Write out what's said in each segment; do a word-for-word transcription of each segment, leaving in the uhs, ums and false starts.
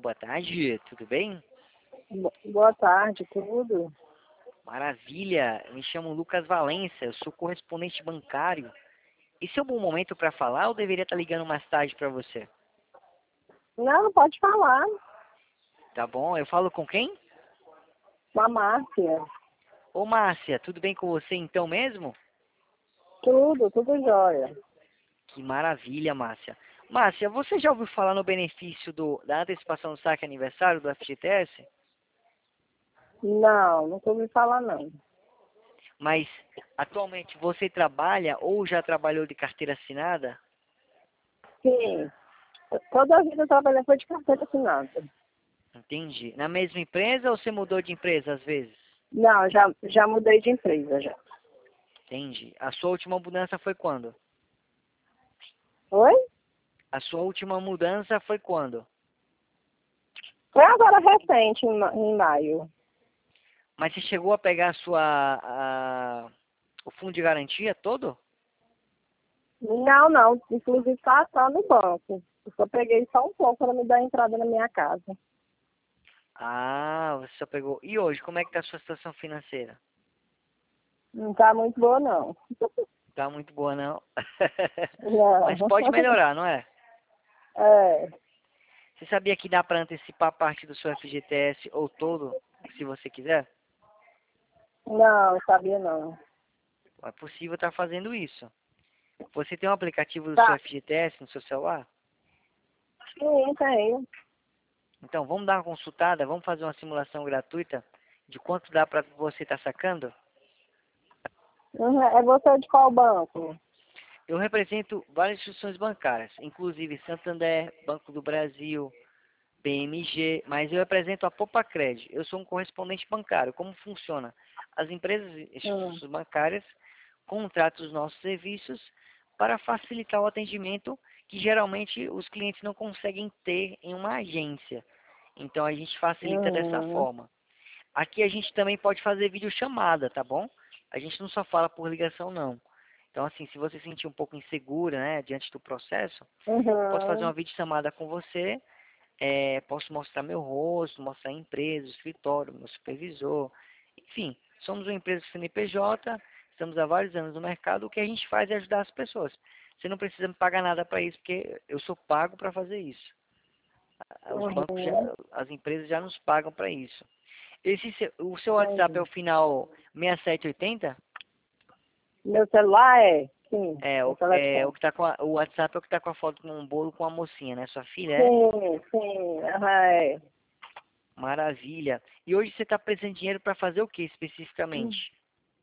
boa tarde, tudo bem? Bo- Boa tarde, tudo? Maravilha, me chamo Lucas Valença, eu sou correspondente bancário. Esse é um bom momento para falar ou deveria estar ligando mais tarde para você? Não, pode falar. Tá bom, eu falo com quem? Com a Márcia. Ô Márcia, tudo bem com você então mesmo? Tudo, tudo jóia. Que maravilha, Márcia. Márcia, você já ouviu falar no benefício do, da antecipação do saque aniversário do F G T S? Não, não ouvi falar não. Mas atualmente você trabalha ou já trabalhou de carteira assinada? Sim, toda a vida eu trabalhei foi de carteira assinada. Entendi. Na mesma empresa ou você mudou de empresa às vezes? Não, já, já mudei de empresa já. Entendi. A sua última mudança foi quando? Oi? A sua última mudança foi quando? Foi agora recente, em, ma- em maio. Mas você chegou a pegar a sua, a, o fundo de garantia todo? Não, não, inclusive está tá no banco. Eu só peguei só um pouco para me dar entrada na minha casa. Ah, você só pegou. E hoje, como é que tá a sua situação financeira? Não tá muito boa não. Tá muito boa, não? Não. Mas pode melhorar, não é? É, Você sabia que dá para antecipar parte do seu F G T S ou todo, se você quiser? não, sabia não. É possível estar fazendo isso. Você tem um aplicativo do seu Tá, F G T S no seu celular? sim, tenho. Então, vamos dar uma consultada, vamos fazer uma simulação gratuita de quanto dá para você estar sacando? Uhum. É você de qual banco? Eu represento várias instituições bancárias, inclusive Santander, Banco do Brasil, B M G, mas eu represento a Popacred. Eu sou um correspondente bancário. Como funciona? As empresas e Hum. instituições bancárias contratam os nossos serviços para facilitar o atendimento que geralmente os clientes não conseguem ter em uma agência. Então a gente facilita dessa Uhum. forma. Aqui a gente também pode fazer videochamada, tá bom? A gente não só fala por ligação, não. Então, assim, se você se sentir um pouco insegura, né, diante do processo, posso fazer uma Uhum. videochamada com você, é, posso mostrar meu rosto, mostrar a empresa, o escritório, meu supervisor. Enfim, somos uma empresa C N P J, estamos há vários anos no mercado, o que a gente faz é ajudar as pessoas. Você não precisa me pagar nada para isso, porque eu sou pago para fazer isso. Os bancos, já, Uhum. as empresas já nos pagam para isso. Esse, seu- o seu WhatsApp é o Entendi. final seis sete oito zero? Meu celular é? Sim, É, meu o, é, o telefone. que tá com a, o WhatsApp é o que tá com a foto com um bolo com a mocinha, né? Sua filha, é? Sim, sim, aham, é. Maravilha. E hoje você está precisando de dinheiro para fazer o que Hum. especificamente?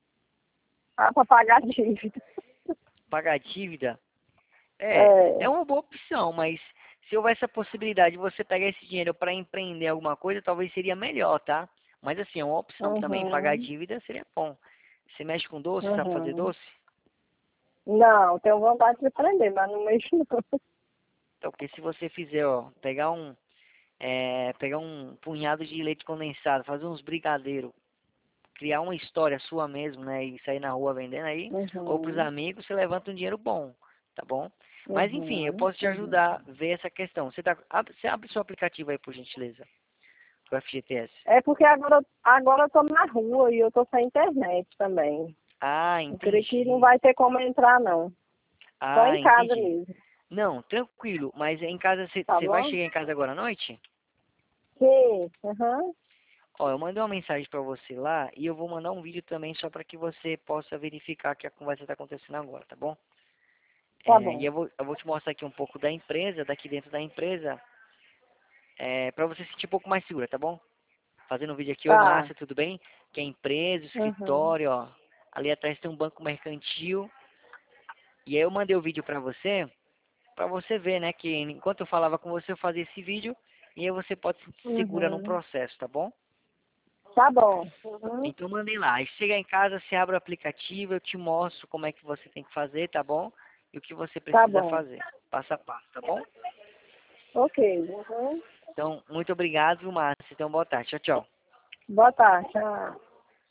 Ah, para pagar a dívida. Pagar a dívida? É, é É. uma boa opção, mas se houver essa possibilidade de você pegar esse dinheiro para empreender alguma coisa, talvez seria melhor, tá? Mas assim, é uma opção também. Pagar a Uhum. dívida seria bom. Você mexe com doce, sabe fazer Uhum. doce? Não, tenho vontade de aprender, mas não mexo não. Então, porque se você fizer, ó, pegar um, é, pegar um punhado de leite condensado, fazer uns brigadeiros, criar uma história sua mesmo, né, e sair na rua vendendo aí, ou para os Uhum. amigos, você levanta um dinheiro bom, tá bom? Mas enfim, eu Uhum. posso te Uhum. ajudar a ver essa questão. Você, tá, abre, você abre seu aplicativo aí, por gentileza, o F G T S. É porque agora, agora eu tô na rua e eu tô sem internet também. Ah, Eu creio que não entendi. vai ter como entrar, não. Só Ah, em casa entendi. mesmo, Não, tranquilo, mas em casa, você tá você vai bom? chegar em casa agora à noite? Sim, aham, Ó, eu mandei uma mensagem para você lá e eu vou mandar um vídeo também só para que você possa verificar que a conversa está acontecendo agora, tá bom? tá É, e bom. eu vou, eu vou te mostrar aqui um pouco da empresa, daqui dentro da empresa, é, para você se sentir um pouco mais segura, tá bom? Fazendo um vídeo aqui, oi Tá, Márcia, tudo bem? Que é a empresa, o uhum, escritório, ó. Ali atrás tem um banco mercantil. E aí eu mandei o vídeo para você, para você ver, né, que enquanto eu falava com você, eu fazia esse vídeo e aí você pode se sentir segura no uhum, processo, tá bom? tá bom. Uhum, Então mandei lá. Aí chega em casa, você abre o aplicativo, eu te mostro como é que você tem que fazer, tá bom? E o que você tá precisa bom. fazer, passo a passo, tá bom? Ok, uhum. Então, muito obrigado, Márcia. Então, boa tarde. Tchau, tchau. Boa tarde, tchau.